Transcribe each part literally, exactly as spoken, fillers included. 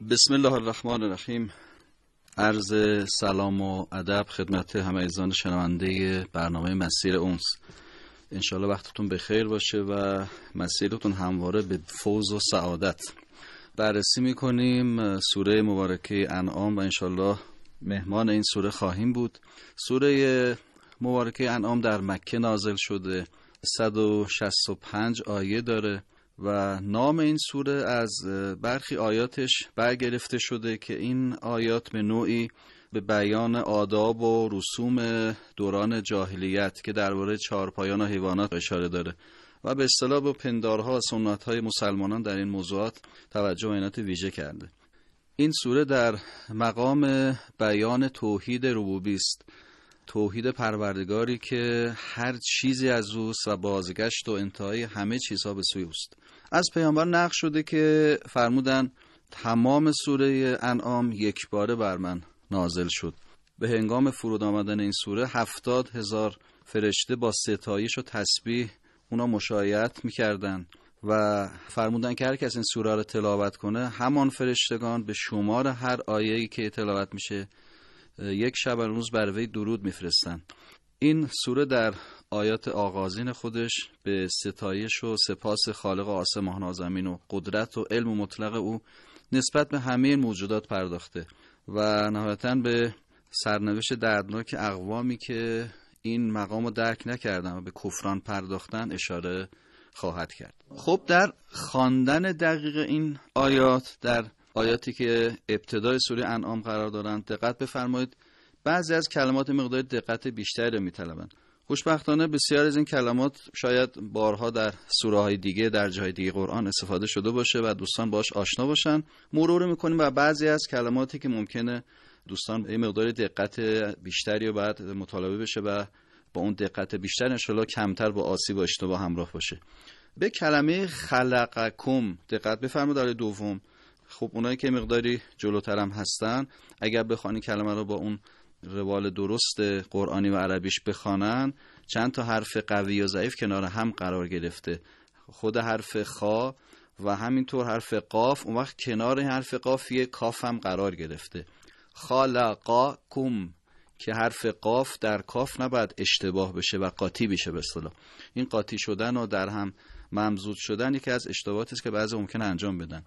بسم الله الرحمن الرحیم. عرض سلام و ادب خدمت همه عزیزان شنونده برنامه مسیر اونس. انشالله وقتتون بخیر باشه و مسیرتون همواره به فوز و سعادت. بررسی میکنیم سوره مبارکه انعام و انشالله مهمان این سوره خواهیم بود. سوره مبارکه انعام در مکه نازل شده، صد و شصت و پنج آیه داره و نام این سوره از برخی آیاتش برگرفته شده که این آیات به نوعی به بیان آداب و رسوم دوران جاهلیت که درباره چهارپایان و حیوانات اشاره داره و به اصطلاح به پندارها و سنت‌های مسلمانان در این موضوعات توجه و عنایت ویژه کرده. این سوره در مقام بیان توحید ربوبی است، توحید پروردگاری که هر چیزی از اوست و بازگشت و انتهای همه چیزها به سوی اوست. از پیامبر نقل شده که فرمودن تمام سوره انعام یک باره بر من نازل شد. به هنگام فرود آمدن این سوره هفتاد هزار فرشته با ستایش و تسبیح اونا مشایعت میکردن و فرمودن که هر کس این سوره رو تلاوت کنه همان فرشتگان به شمار هر آیه‌ای که تلاوت میشه یک شب روز بر وی درود میفرستن. این سوره در آیات آغازین خودش به ستایش و سپاس خالق آسمان و زمین و قدرت و علم و مطلق او نسبت به همه موجودات پرداخته و نهایتاً به سرنوشت دردناک اقوامی که این مقام رو درک نکردن و به کفران پرداختن اشاره خواهد کرد. خب در خواندن دقیق این آیات، در آیاتی که ابتدای سوره انعام قرار دارند دقت بفرمایید. بعضی از کلمات مقدار دقت بیشتری می‌طلبند. خوشبختانه بسیار از این کلمات شاید بارها در سوره‌های دیگه در جای دیگه قرآن استفاده شده باشه و دوستان باش آشنا باشن. مرور می‌کنیم و بعضی از کلماتی که ممکنه دوستان این مقدار دقت بیشتری رو بعد مطالبه بشه و با اون دقت بیشتر انشالله کمتر با آسیب و اشتباه همراه باشه. به کلمه خلقکم دقت بفرمایید. در دوم خب اونایی که مقداری جلوترم هستن اگر بخوانی کلمه رو با اون روال درست قرآنی و عربیش بخوانن چند تا حرف قوی و ضعیف کنار هم قرار گرفته. خود حرف خا و همینطور حرف قاف، اون وقت کنار حرف قاف یه کاف هم قرار گرفته. خلقاکم که حرف قاف در کاف نباید اشتباه بشه و قاطی بشه. به اصطلاح این قاطی شدن و در هم ممزوج شدن یکی از اشتباهاتی است که بعضی ممکنه انجام بدن.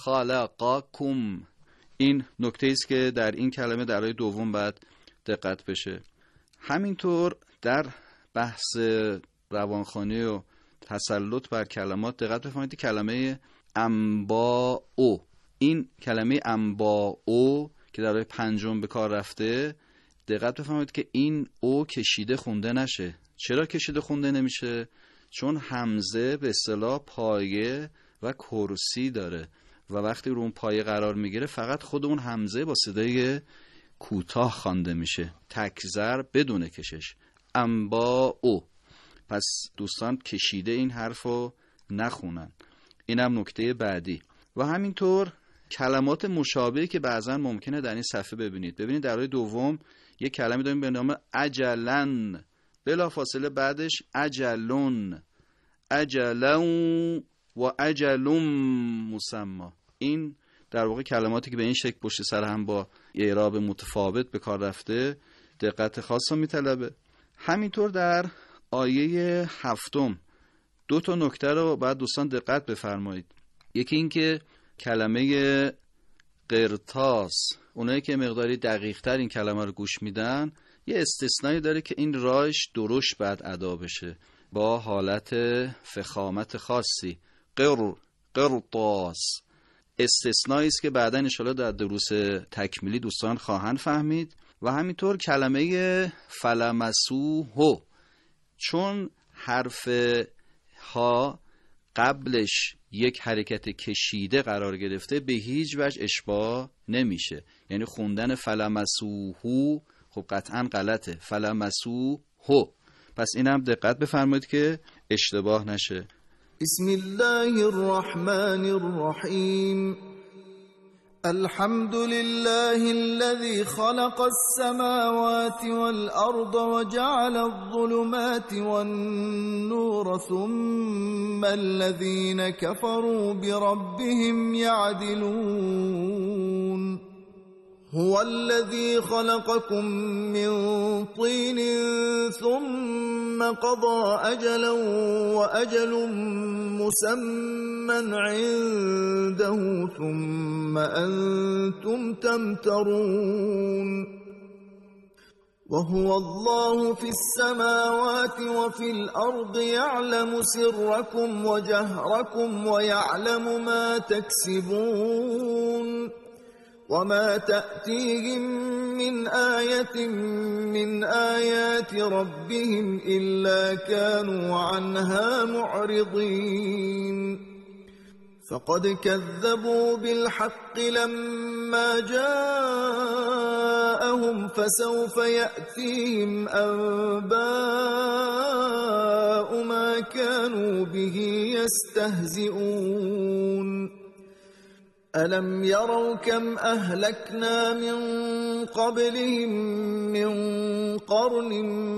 خلقاکم این نکته است که در این کلمه در آیه دوم باید دقت بشه. همینطور در بحث روانخوانی و تسلط بر کلمات دقت بفرمایید. کلمه انبا او، این کلمه انبا او که در آیه پنجم به کار رفته دقت بفرمایید که این او کشیده خونده نشه. چرا کشیده خونده نمیشه؟ چون همزه به اصطلاح پایه و کرسی داره و وقتی رو اون پایه قرار میگیره فقط خود اون همزه با صدای کوتاه خوانده میشه، تکزر بدون کشش. انبا او. پس دوستان کشیده این حرفو نخونن. اینم نکته بعدی. و همینطور کلمات مشابهی که بعضا ممکنه در این صفحه ببینید. ببینید در آیه دوم یک کلمه داریم به نام اجلن، بلا فاصله بعدش اجلون، اجلون و اجلون مسما. این در واقع کلماتی که به این شکل پشت سر هم با اعراب متفاوت به کار رفته دقت خاصی میطلبه. همینطور در آیه هفتم دو تا نکته رو باید دوستان دقت بفرمایید. یکی این که کلمه قرطاس، اونایی که مقداری دقیق تر این کلمه رو گوش میدن یه استثنایی داره که این راش درشت بعد ادا بشه با حالت فخامت خاصی. قر قرطاس استثنایی است که بعدا ان شاءالله در دروس تکمیلی دوستان خواهند فهمید. و همینطور کلمه فلمسوهو، چون حرف ها قبلش یک حرکت کشیده قرار گرفته به هیچ وجه اشباع نمیشه. یعنی خوندن فلمسوهو خب قطعا غلطه، فلمسوهو. پس اینم دقت بفرمایید که اشتباه نشه. بسم الله الرحمن الرحیم. الحمد لله الذي خلق السماوات والأرض وجعل الظلمات والنور ثم الذين كفروا بربهم يعدلون. هو الذي خلقكم من طين ثم قضى أجلا وأجل مسمى عنده ثم أنتم تمترون وهو الله في السماوات وفي الأرض يعلم سركم وجهركم ويعلم ما تكسبون وما تأتيهم من آية من آيات ربهم إلا كانوا عنها معرضين فقد كذبوا بالحق لما جاءهم فسوف يأتيهم أنباء ما كانوا به يستهزئون ألم يروا كم أهلكنا من قبلهم من قرن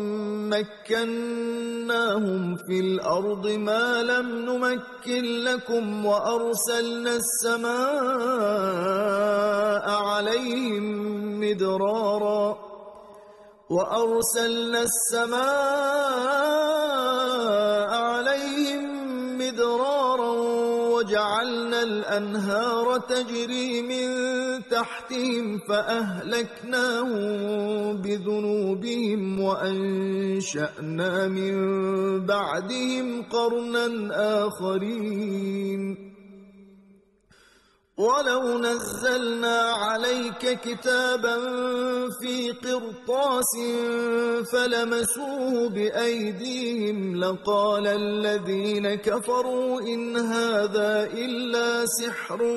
مكناهم في الأرض ما لم نمكن لكم وأرسلنا السماء عليهم مدرارا وأرسلنا السماء عليهم مدرارا وجعلنا الأنهار تجري من تحتهم فأهلكناهم بذنوبهم وأنشأنا من بعدهم قرنا آخرين ولو نزلنا عليك كتابا في قرطاس فلمسوه بأيديهم لقال الذين كفروا إن هذا إلا سحر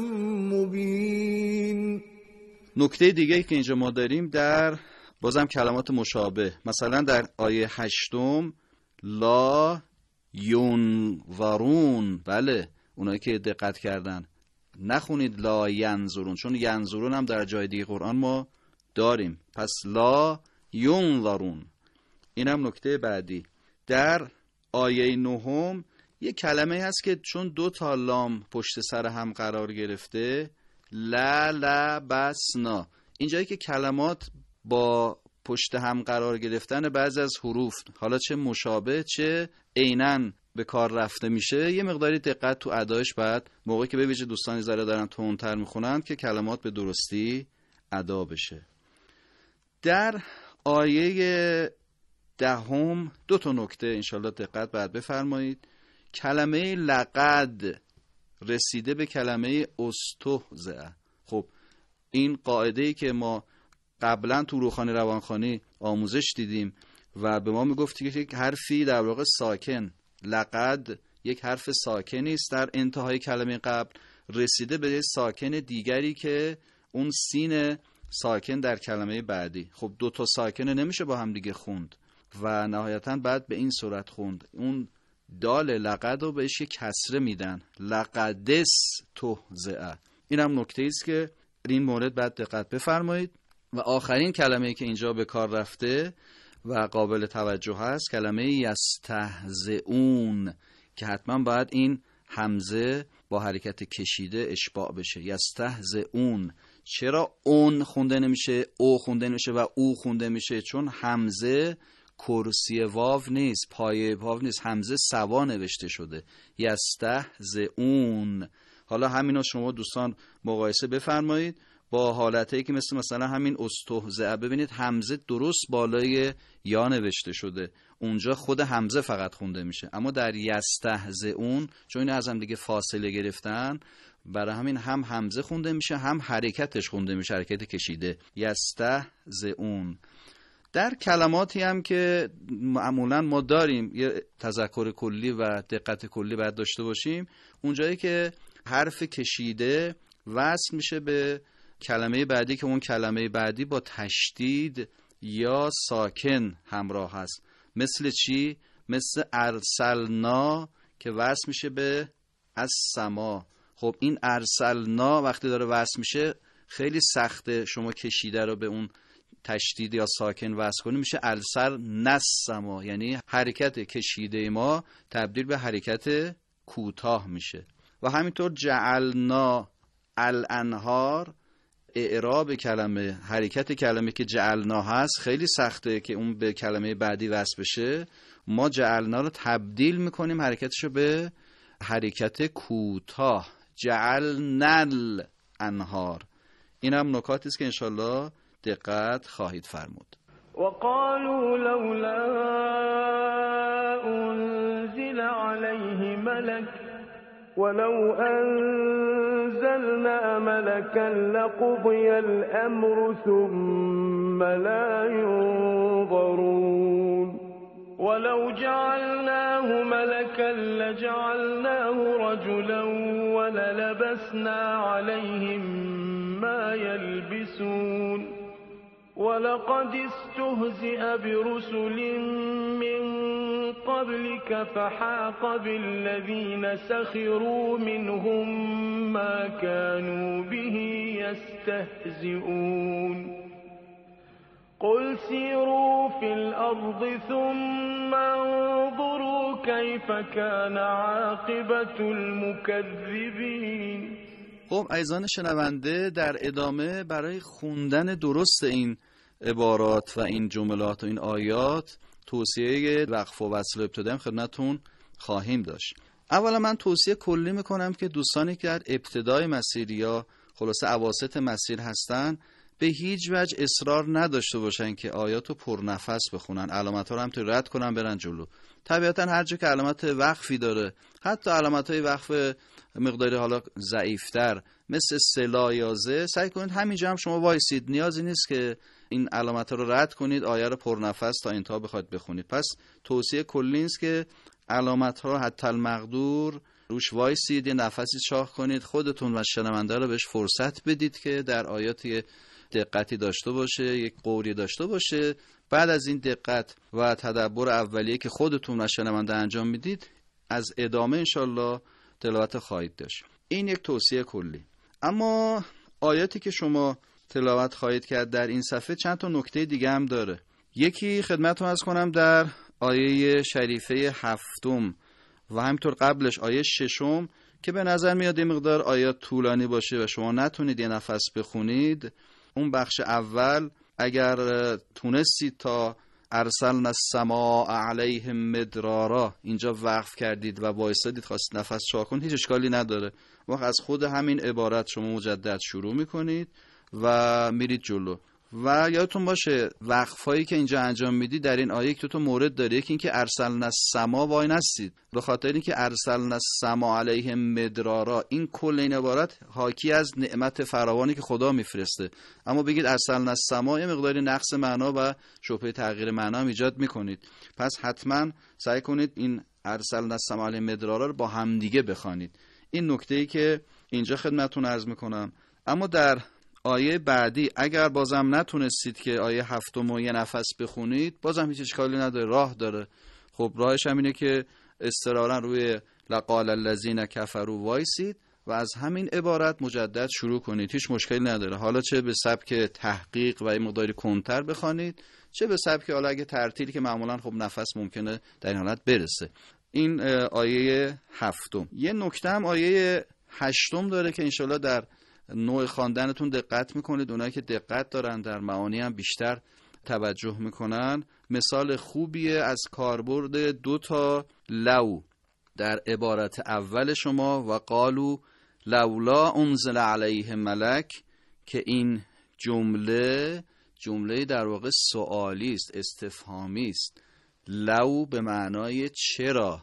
مبين. نکته دیگه‌ای که اینجا ما داریم در بازم کلمات مشابه، مثلا در آیه هشتم لا ینظرون، بله اونایی که دقت کردن نخونید لا ینظرون، چون ینظرون هم در جای دیگه قرآن ما داریم. پس لا ینظرون. این هم نکته بعدی. در آیه نهم یک کلمه هست که چون دو تا لام پشت سر هم قرار گرفته، لا لا بسنا، اینجایی که کلمات با پشت هم قرار گرفتن بعض از حروف حالا چه مشابه چه عیناً به کار رفته میشه، یه مقداری دقت تو ادایش بعد موقعی که به ویژه دوستانی زره دارن تندتر میخونن که کلمات به درستی ادا بشه. در آیه دهم دو تا نکته انشالله دقت بعد بفرمایید. کلمه لقد رسیده به کلمه استهزأ. خب این قاعده‌ای که ما قبلا تو روخانی روانخوانی آموزش دیدیم و به ما میگفتی که یک حرفی در واقع ساکن، لقد یک حرف ساکنی است در انتهای کلمه قبل رسیده به ساکن دیگری که اون سین ساکن در کلمه بعدی. خب دو تا ساکن نمیشه با هم دیگه خوند و نهایتا بعد به این صورت خوند. اون دال لقد رو بهش یک کسره میدن، لقدس تهزأ. این هم نکته است که این مورد بعد دقت بفرمایید. و آخرین کلمه‌ای که اینجا به کار رفته و قابل توجه هست کلمه یستهزئون که حتما باید این همزه با حرکت کشیده اشباع بشه. یستهزئون. چرا اون خونده نمیشه، او خونده نمیشه و او خونده میشه؟ چون همزه کرسی واو نیست، پایه واو نیست، همزه سوا نوشته شده. یستهزئون. حالا همینو شما دوستان مقایسه بفرمایید با حالتایی که مثل مثلا همین استهزأ، ببینید همزه درست بالای یا نوشته شده، اونجا خود همزه فقط خونده میشه. اما در یستهزئون چون این از هم دیگه فاصله گرفتن، برای همین هم همزه خونده میشه هم حرکتش خونده میشه، حرکت کشیده. یستهزئون. در کلماتی هم که معمولا ما داریم یه تذکر کلی و دقت کلی باید داشته باشیم، اونجایی که حرف کشیده وصل میشه به کلمه بعدی که اون کلمه بعدی با تشدید یا ساکن همراه هست. مثل چی؟ مثل ارسلنا که وصل میشه به السما. خب این ارسلنا وقتی داره وصل میشه خیلی سخته شما کشیده رو به اون تشدید یا ساکن وصل کنی، میشه ارسلنا السما، یعنی حرکت کشیده ما تبدیل به حرکت کوتاه میشه. و همینطور جعلنا الانهار، اعراب کلمه، حرکت کلمه که جعلنا هست خیلی سخته که اون به کلمه بعدی وصل بشه. ما جعلنا رو تبدیل میکنیم حرکتشو به حرکت کوتاه، جعلنل انهار. این هم نکاتی است که انشالله دقت خواهید فرمود. وقالوا لولا انزل عليه ملك ولو انزلنا ملكا لقضي الامر ثم لا ينظرون ولو جعلناه ملكا لجعلناه رجلا وللبسنا عليهم ما يلبسون ولقد استهزئ برسل من قبلك فحاق بالذين سخروا منهم ما كانوا به يستهزئون قل سيروا في الأرض ثم انظروا كيف كان عاقبة المكذبين. خب عزیزان شنونده، در ادامه برای خوندن درست این عبارات و این جملات و این آیات توصیه وقف و وصل ابتدایم خدمتتون خواهیم داشت. اولا من توصیه کلی میکنم که دوستانی که در ابتدای مسیر یا خلاصه اواسط مسیر هستن به هیچ وجه اصرار نداشته باشن که آیاتو پرنفس بخونن، علامت‌ها رو هم تو رد کنن برن جلو. طبیعتا هر جا که علامت وقفی داره، حتی علامت‌های وقف مقداری حالا ضعیف‌تر مثل سلا یا ز، سعی کنید همینجا هم شما وایسید، نیازی نیست که این علامت‌ها رو رد کنید آیه رو پرنفس تا انتها بخواید بخونید. پس توصیه کلی است که علامت‌ها رو حتی المقدور روش وایسید، یه نفسی شاخ کنید، خودتون و شنونده رو بهش فرصت بدید که در آیاتی دقتی داشته باشه، یک قوری داشته باشه. بعد از این دقت و تدبر اولیه که خودتون و شنونده انجام میدید، از ادامه انشالله تلاوت خواهید داشت. این یک توصیه کلی. اما آیاتی که شما تلاوت خواهید کرد در این صفحه چند تا نکته دیگه هم داره. یکی خدمتتون عرض کنم در آیه شریفه هفتم و همینطور قبلش آیه ششم که به نظر میاد این مقدار آیات طولانی باشه و شما نتونید یه نفس بخونید. اون بخش اول اگر تونستید تا ارسلنا السماء علیهم مدرارا اینجا وقف کردید و وایسادید خواستید نفس چاک کنید، هیچ اشکالی نداره. وقت از خود همین عبارت شما مجدد شروع میکنید و میرید جلو. و یادتون باشه وقفایی که اینجا انجام میدید در این آیه که تو مورد داره، یکی این که ارسلنا السما وای نستید، به خاطر اینکه ارسلنا السما علیهم مدرارا، این کل این عبارت حاکی از نعمت فراوانی که خدا میفرسته. اما بگید ارسلنا السما یه مقداری نقص معنا و شبهه تغییر معنا ایجاد میکنید. پس حتما سعی کنید این ارسلنا السما علیهم مدرارا رو با همدیگه بخوانید. این نکته‌ای که اینجا خدمتتون عرض میکنم. اما در آیه بعدی اگر بازم نتونستید که آیه هفتم رو یه نفس بخونید، بازم هیچ اشکالی نداره، راه داره. خب راهش هم اینه که استقرارا روی لقال الذین کفروا وایسید و از همین عبارت مجدد شروع کنید، هیچ مشکلی نداره. حالا چه به سبک تحقیق و این مقداری کنتر بخوانید، چه به سبک حالا اگه ترتیلی که معمولا خب نفس ممکنه در این حالت برسه. این آیه هفتم. یه نکته هم آیه هشتم داره که انشالله در نوع خواندنتون دقت میکنید. اونایی که دقت دارن در معانی هم بیشتر توجه میکنن. مثال خوبیه از کاربرد دو تا لو در عبارت اول شما و قالو لولا انزل علیه ملک، که این جمله جمله در واقع سوالی است، استفهامی است. لو به معنای چرا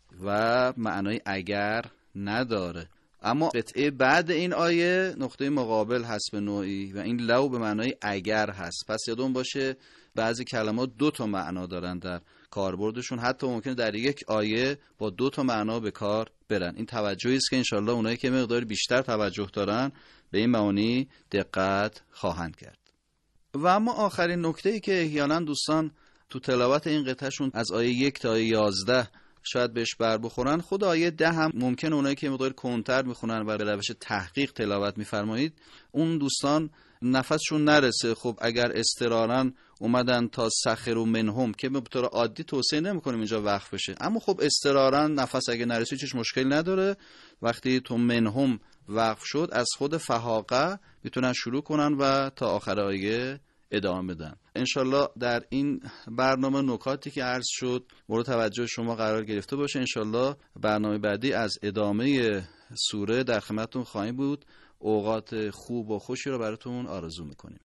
و معنای اگر نداره. اما قطعه بعد این آیه نقطه مقابل هست به نوعی و این لو به معنای اگر هست. پس یادون باشه بعضی کلمات دو تا معنا دارن در کاربردشون، حتی ممکنه در یک آیه با دو تا معنا به کار برن. این توجهی است که انشالله اونایی که مقدار بیشتر توجه دارن به این معانی دقت خواهند کرد. و اما آخرین نکته‌ای که احیانا دوستان تو تلاوت این قطعهشون از آیه یک تا آیه یازده شاید بهش بر بخورن، خود آیه ده هم ممکن اونایی که مقدار کنتر میخونن و به روش تحقیق تلاوت میفرمایید، اون دوستان نفسشون نرسه. خب اگر استقرارن اومدن تا سخروا منهم که به طور عادی توصیه نمیکنیم اینجا وقف بشه، اما خب استقرارن نفس اگه نرسه هیچ مشکل نداره. وقتی تو منهم وقف شد از خود فحاقه میتونن شروع کنن و تا آخر آیه ادامه بدن. انشالله در این برنامه نکاتی که عرض شد مورد توجه شما قرار گرفته باشه. انشالله برنامه بعدی از ادامه سوره در خدمتتون خواهیم بود. اوقات خوب و خوشی رو براتون آرزو میکنیم.